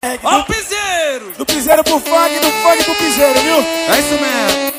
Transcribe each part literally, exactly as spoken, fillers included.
Ó o piseiro! Do piseiro pro funk, do funk pro piseiro, viu? É isso mesmo.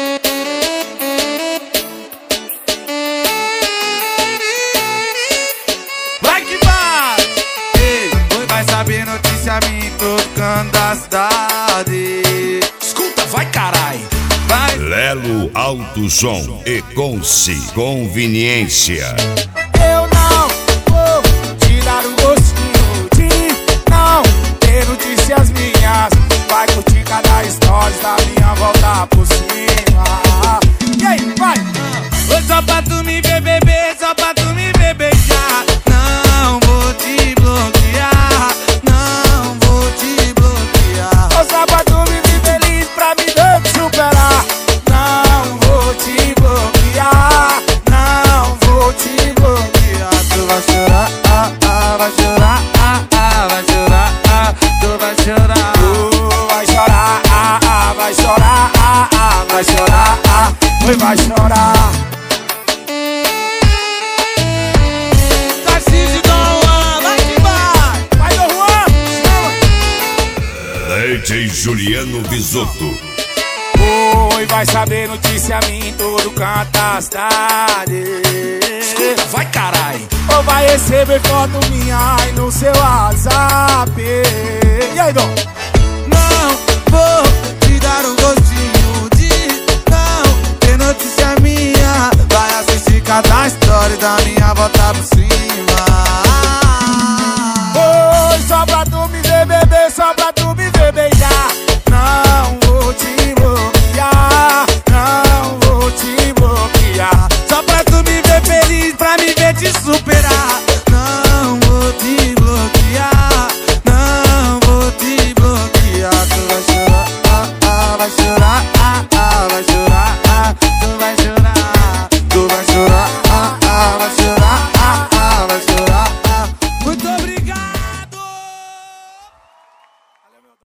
Vai que vai! Ei, oi, vai saber notícia minha em todo canto da cidade. Escuta, vai carai! Vai! Lelo Alto Som e Conci Conveniência. Eu não vou tirar o gostinho de não ter notícias minhas. Vai curtir cada stories da minha volta por cima. E aí, vai! Oi, só pra tu me ver beber, só pra tu me ver beijar. Não vou te bloquear, não vou te bloquear. Ô, só pra tu me ver feliz pra me dar te superar. Não vou te bloquear, não vou te bloquear. Tu vai chorar, ah, ah, vai chorar, ah, ah, vai chorar, ah, tu vai chorar. Tu vai chorar, ah, ah, vai chorar, ah, ah, vai chorar, ah, oi, vai chorar. Tarcísio Dom Juan, vai que vai! Vai, Dom Juan, chama! D J Juliano Bisotto. Oi, vai saber notícia minha em todo canto da cidade. Escuta, vai carai! Ou vai receber foto minha aí no seu WhatsApp. E aí, Dom?